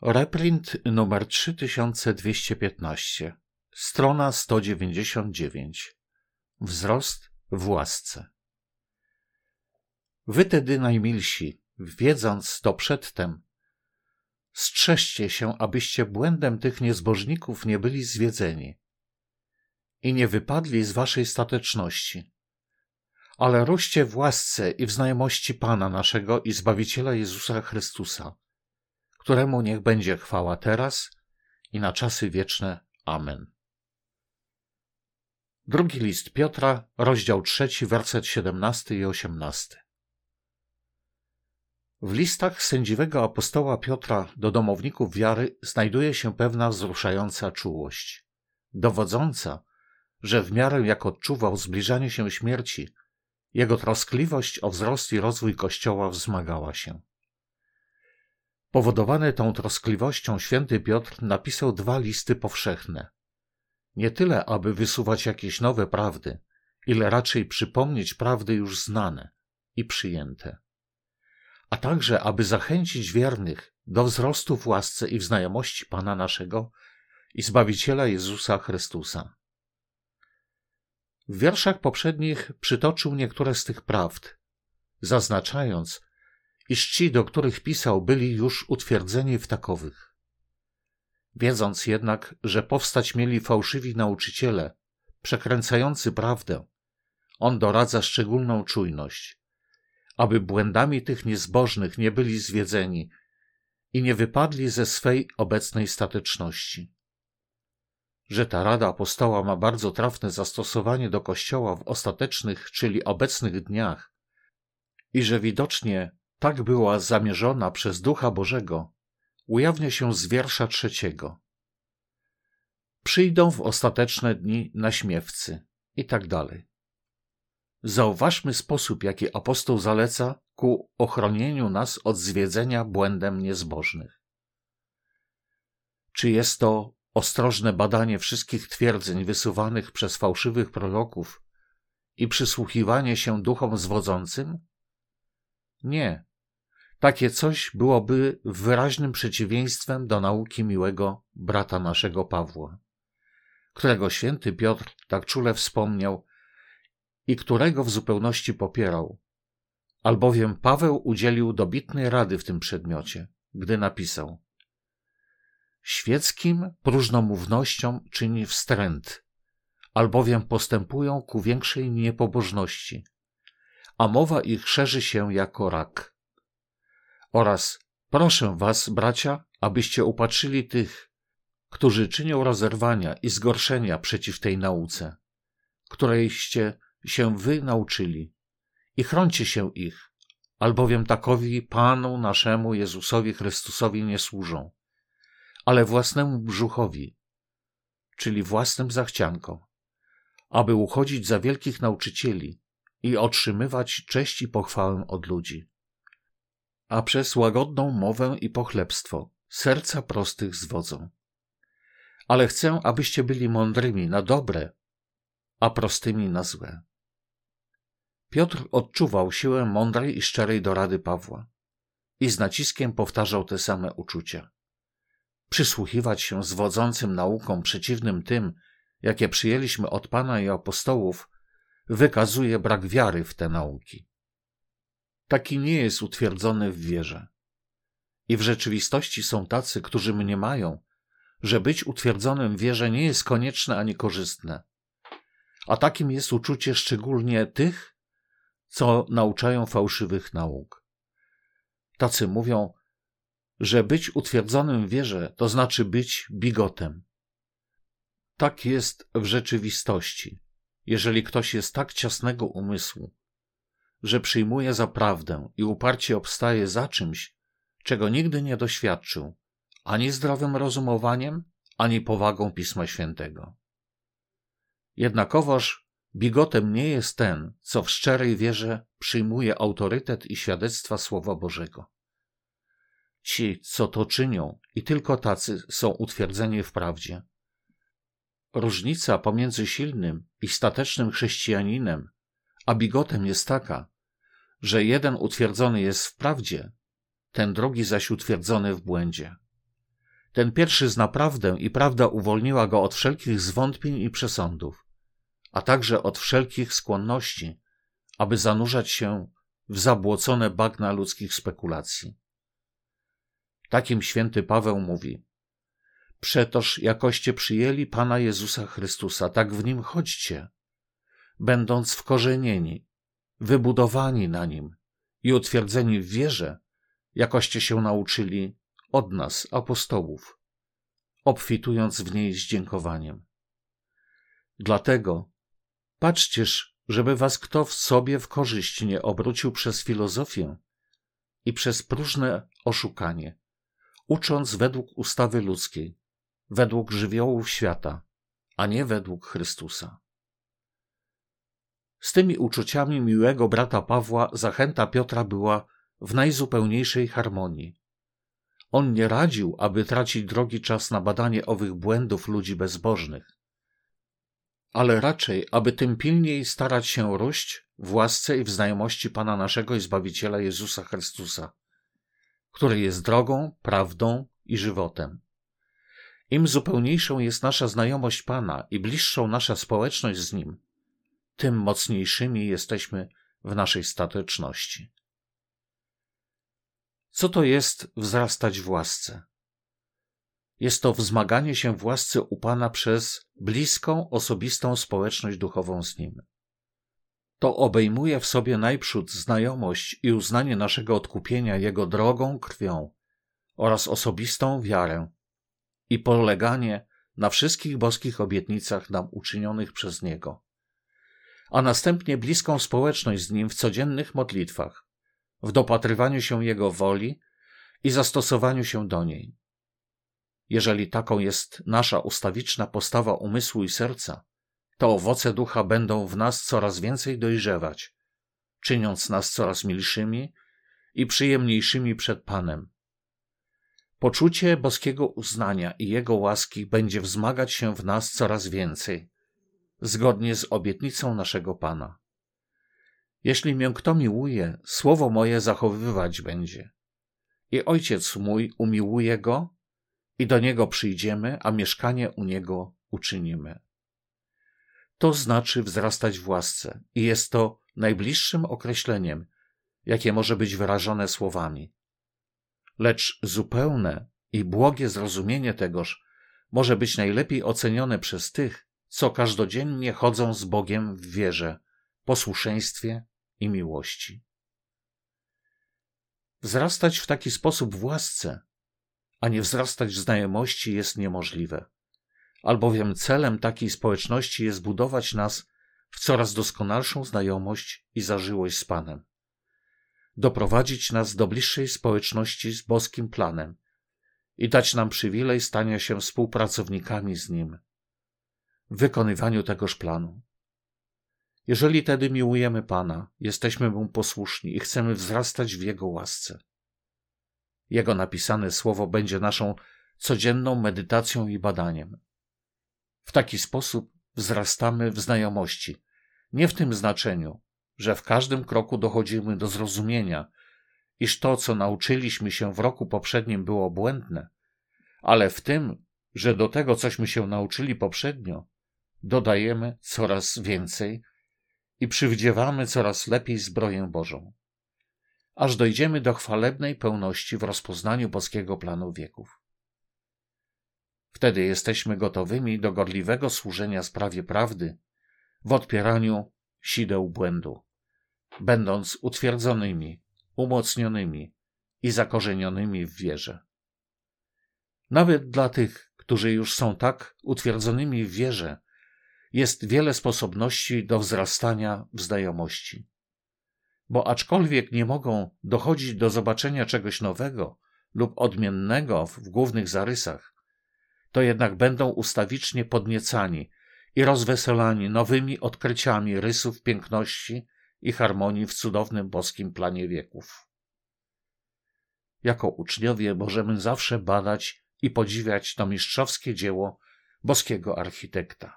Reprint numer 3215, strona 199. Wzrost w łasce. Wy tedy, najmilsi, wiedząc to przedtem, strzeżcie się, abyście błędem tych niezbożników nie byli zwiedzeni i nie wypadli z waszej stateczności, ale roście w łasce i w znajomości Pana naszego i Zbawiciela Jezusa Chrystusa, któremu niech będzie chwała teraz i na czasy wieczne. Amen. Drugi list Piotra, rozdział 3, werset 17 i 18. W listach sędziwego apostoła Piotra do domowników wiary znajduje się pewna wzruszająca czułość, dowodząca, że w miarę jak odczuwał zbliżanie się śmierci, jego troskliwość o wzrost i rozwój Kościoła wzmagała się. Powodowany tą troskliwością święty Piotr napisał 2 listy powszechne. Nie tyle, aby wysuwać jakieś nowe prawdy, ile raczej przypomnieć prawdy już znane i przyjęte, a także, aby zachęcić wiernych do wzrostu w łasce i w znajomości Pana naszego i Zbawiciela Jezusa Chrystusa. W wierszach poprzednich przytoczył niektóre z tych prawd, zaznaczając, iż ci, do których pisał, byli już utwierdzeni w takowych. Wiedząc jednak, że powstać mieli fałszywi nauczyciele, przekręcający prawdę, on doradza szczególną czujność, aby błędami tych niezbożnych nie byli zwiedzeni i nie wypadli ze swej obecnej stateczności. Że ta rada apostoła ma bardzo trafne zastosowanie do Kościoła w ostatecznych, czyli obecnych dniach i że widocznie tak była zamierzona przez Ducha Bożego, ujawnia się z wiersza 3. Przyjdą w ostateczne dni naśmiewcy i tak dalej. Zauważmy sposób, jaki apostoł zaleca ku ochronieniu nas od zwiedzenia błędem niezbożnych. Czy jest to ostrożne badanie wszystkich twierdzeń wysuwanych przez fałszywych proroków i przysłuchiwanie się duchom zwodzącym? Nie. Takie coś byłoby wyraźnym przeciwieństwem do nauki miłego brata naszego Pawła, którego święty Piotr tak czule wspomniał i którego w zupełności popierał, albowiem Paweł udzielił dobitnej rady w tym przedmiocie, gdy napisał: świeckim próżnomównością czyni wstręt, albowiem postępują ku większej niepobożności, a mowa ich szerzy się jako rak. Oraz proszę was, bracia, abyście upatrzyli tych, którzy czynią rozerwania i zgorszenia przeciw tej nauce, którejście się wy nauczyli, i chrońcie się ich, albowiem takowi Panu naszemu Jezusowi Chrystusowi nie służą, ale własnemu brzuchowi, czyli własnym zachciankom, aby uchodzić za wielkich nauczycieli i otrzymywać cześć i pochwałę od ludzi, a przez łagodną mowę i pochlebstwo serca prostych zwodzą. Ale chcę, abyście byli mądrymi na dobre, a prostymi na złe. Piotr odczuwał siłę mądrej i szczerej dorady Pawła i z naciskiem powtarzał te same uczucia. Przysłuchiwać się zwodzącym naukom przeciwnym tym, jakie przyjęliśmy od Pana i apostołów, wykazuje brak wiary w te nauki. Taki nie jest utwierdzony w wierze. I w rzeczywistości są tacy, którzy mniemają, że być utwierdzonym w wierze nie jest konieczne ani korzystne. A takim jest uczucie szczególnie tych, co nauczają fałszywych nauk. Tacy mówią, że być utwierdzonym w wierze to znaczy być bigotem. Tak jest w rzeczywistości, jeżeli ktoś jest tak ciasnego umysłu, że przyjmuje za prawdę i uparcie obstaje za czymś, czego nigdy nie doświadczył, ani zdrowym rozumowaniem, ani powagą Pisma Świętego. Jednakowoż bigotem nie jest ten, co w szczerej wierze przyjmuje autorytet i świadectwa Słowa Bożego. Ci, co to czynią, i tylko tacy są utwierdzeni w prawdzie. Różnica pomiędzy silnym i statecznym chrześcijaninem a bigotem jest taka, że jeden utwierdzony jest w prawdzie, ten drugi zaś utwierdzony w błędzie. Ten pierwszy zna prawdę i prawda uwolniła go od wszelkich zwątpień i przesądów, a także od wszelkich skłonności, aby zanurzać się w zabłocone bagna ludzkich spekulacji. Takim święty Paweł mówi: przetoż jakoście przyjęli Pana Jezusa Chrystusa, tak w Nim chodźcie, będąc wkorzenieni, wybudowani na Nim i utwierdzeni w wierze, jakoście się nauczyli od nas, apostołów, obfitując w niej z dziękowaniem. Dlatego patrzcież, żeby was kto w sobie w korzyść nie obrócił przez filozofię i przez próżne oszukanie, ucząc według ustawy ludzkiej, według żywiołów świata, a nie według Chrystusa. Z tymi uczuciami miłego brata Pawła zachęta Piotra była w najzupełniejszej harmonii. On nie radził, aby tracić drogi czas na badanie owych błędów ludzi bezbożnych, ale raczej, aby tym pilniej starać się róść w łasce i w znajomości Pana naszego i Zbawiciela Jezusa Chrystusa, który jest drogą, prawdą i żywotem. Im zupełniejszą jest nasza znajomość Pana i bliższą nasza społeczność z Nim, tym mocniejszymi jesteśmy w naszej stateczności. Co to jest wzrastać w łasce? Jest to wzmaganie się w łasce u Pana przez bliską, osobistą społeczność duchową z Nim. To obejmuje w sobie najprzód znajomość i uznanie naszego odkupienia Jego drogą krwią oraz osobistą wiarę i poleganie na wszystkich boskich obietnicach nam uczynionych przez Niego, a następnie bliską społeczność z Nim w codziennych modlitwach, w dopatrywaniu się Jego woli i zastosowaniu się do niej. Jeżeli taką jest nasza ustawiczna postawa umysłu i serca, to owoce ducha będą w nas coraz więcej dojrzewać, czyniąc nas coraz milszymi i przyjemniejszymi przed Panem. Poczucie boskiego uznania i Jego łaski będzie wzmagać się w nas coraz więcej, zgodnie z obietnicą naszego Pana. Jeśli mię kto miłuje, słowo moje zachowywać będzie. I Ojciec mój umiłuje go, i do Niego przyjdziemy, a mieszkanie u Niego uczynimy. To znaczy wzrastać w łasce i jest to najbliższym określeniem, jakie może być wyrażone słowami. Lecz zupełne i błogie zrozumienie tegoż może być najlepiej ocenione przez tych, co każdodziennie chodzą z Bogiem w wierze, posłuszeństwie i miłości. Wzrastać w taki sposób w łasce, a nie wzrastać w znajomości jest niemożliwe, albowiem celem takiej społeczności jest budować nas w coraz doskonalszą znajomość i zażyłość z Panem, doprowadzić nas do bliższej społeczności z boskim planem i dać nam przywilej stania się współpracownikami z Nim w wykonywaniu tegoż planu. Jeżeli tedy miłujemy Pana, jesteśmy Mu posłuszni i chcemy wzrastać w Jego łasce. Jego napisane słowo będzie naszą codzienną medytacją i badaniem. W taki sposób wzrastamy w znajomości, nie w tym znaczeniu, że w każdym kroku dochodzimy do zrozumienia, iż to, co nauczyliśmy się w roku poprzednim, było błędne, ale w tym, że do tego, cośmy się nauczyli poprzednio, dodajemy coraz więcej i przywdziewamy coraz lepiej zbroję Bożą, aż dojdziemy do chwalebnej pełności w rozpoznaniu boskiego planu wieków. Wtedy jesteśmy gotowymi do gorliwego służenia sprawie prawdy w odpieraniu sideł błędu, będąc utwierdzonymi, umocnionymi i zakorzenionymi w wierze. Nawet dla tych, którzy już są tak utwierdzonymi w wierze, jest wiele sposobności do wzrastania w znajomości. Bo aczkolwiek nie mogą dochodzić do zobaczenia czegoś nowego lub odmiennego w głównych zarysach, to jednak będą ustawicznie podniecani i rozweselani nowymi odkryciami rysów piękności i harmonii w cudownym boskim planie wieków. Jako uczniowie możemy zawsze badać i podziwiać to mistrzowskie dzieło boskiego architekta.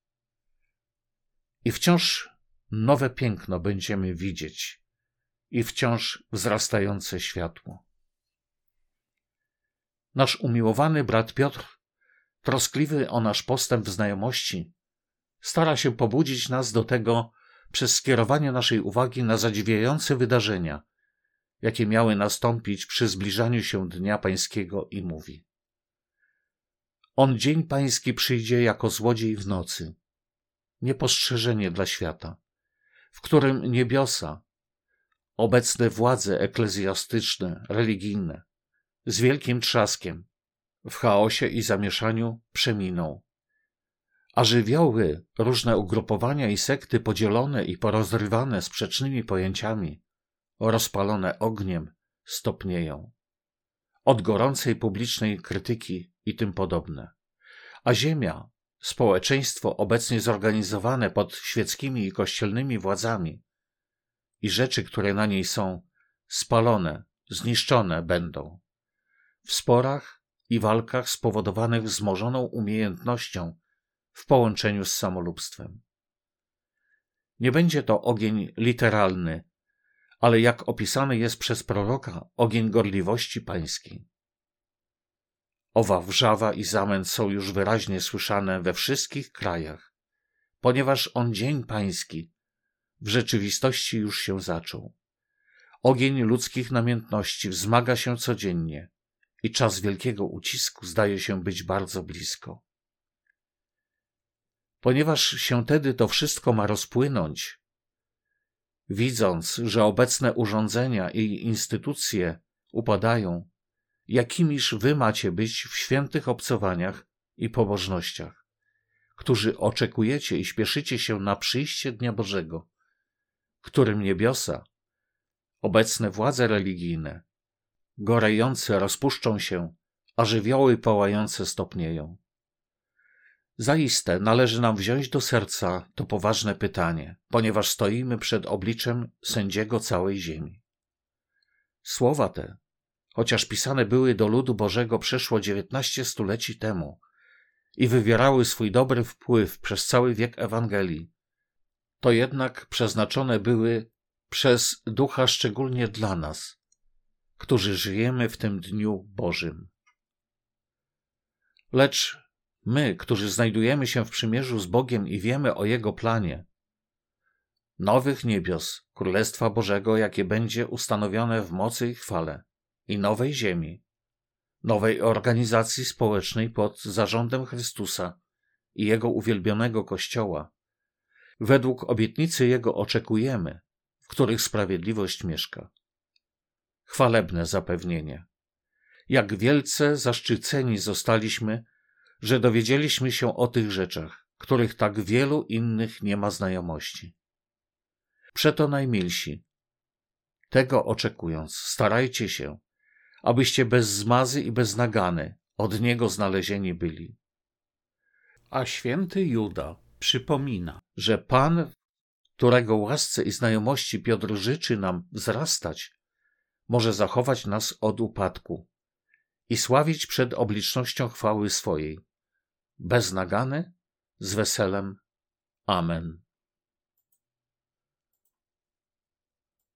I wciąż nowe piękno będziemy widzieć i wciąż wzrastające światło. Nasz umiłowany brat Piotr, troskliwy o nasz postęp w znajomości, stara się pobudzić nas do tego przez skierowanie naszej uwagi na zadziwiające wydarzenia, jakie miały nastąpić przy zbliżaniu się Dnia Pańskiego i mówi: On dzień Pański przyjdzie jako złodziej w nocy, niepostrzeżenie dla świata, w którym niebiosa, obecne władze eklezjastyczne, religijne, z wielkim trzaskiem, w chaosie i zamieszaniu przeminą, a żywioły, różne ugrupowania i sekty podzielone i porozrywane sprzecznymi pojęciami, rozpalone ogniem, stopnieją. Od gorącej publicznej krytyki i tym podobne. A ziemia, społeczeństwo obecnie zorganizowane pod świeckimi i kościelnymi władzami i rzeczy, które na niej są, spalone, zniszczone będą. W sporach i walkach spowodowanych wzmożoną umiejętnością w połączeniu z samolubstwem. Nie będzie to ogień literalny, ale jak opisany jest przez proroka, ogień gorliwości pańskiej. Owa wrzawa i zamęt są już wyraźnie słyszane we wszystkich krajach, ponieważ on dzień pański w rzeczywistości już się zaczął. Ogień ludzkich namiętności wzmaga się codziennie i czas wielkiego ucisku zdaje się być bardzo blisko. Ponieważ się tedy to wszystko ma rozpłynąć, widząc, że obecne urządzenia i instytucje upadają, jakimiż wy macie być w świętych obcowaniach i pobożnościach, którzy oczekujecie i śpieszycie się na przyjście Dnia Bożego, którym niebiosa, obecne władze religijne, gorejące rozpuszczą się, a żywioły pałające stopnieją. Zaiste należy nam wziąć do serca to poważne pytanie, ponieważ stoimy przed obliczem sędziego całej ziemi. Słowa te, chociaż pisane były do ludu Bożego przeszło 19 stuleci temu i wywierały swój dobry wpływ przez cały wiek Ewangelii, to jednak przeznaczone były przez Ducha szczególnie dla nas, którzy żyjemy w tym Dniu Bożym. Lecz my, którzy znajdujemy się w przymierzu z Bogiem i wiemy o Jego planie, nowych niebios, Królestwa Bożego, jakie będzie ustanowione w mocy i chwale, i nowej ziemi, nowej organizacji społecznej pod zarządem Chrystusa i Jego uwielbionego Kościoła, według obietnicy Jego oczekujemy, w których sprawiedliwość mieszka. Chwalebne zapewnienie. Jak wielce zaszczyceni zostaliśmy, że dowiedzieliśmy się o tych rzeczach, których tak wielu innych nie ma znajomości. Przeto najmilsi, tego oczekując, starajcie się, abyście bez zmazy i bez nagany od Niego znalezieni byli. A święty Juda przypomina, Że Pan, którego łasce i znajomości Piotr życzy nam wzrastać, może zachować nas od upadku i sławić przed oblicznością chwały swojej, bez nagany, z weselem. Amen.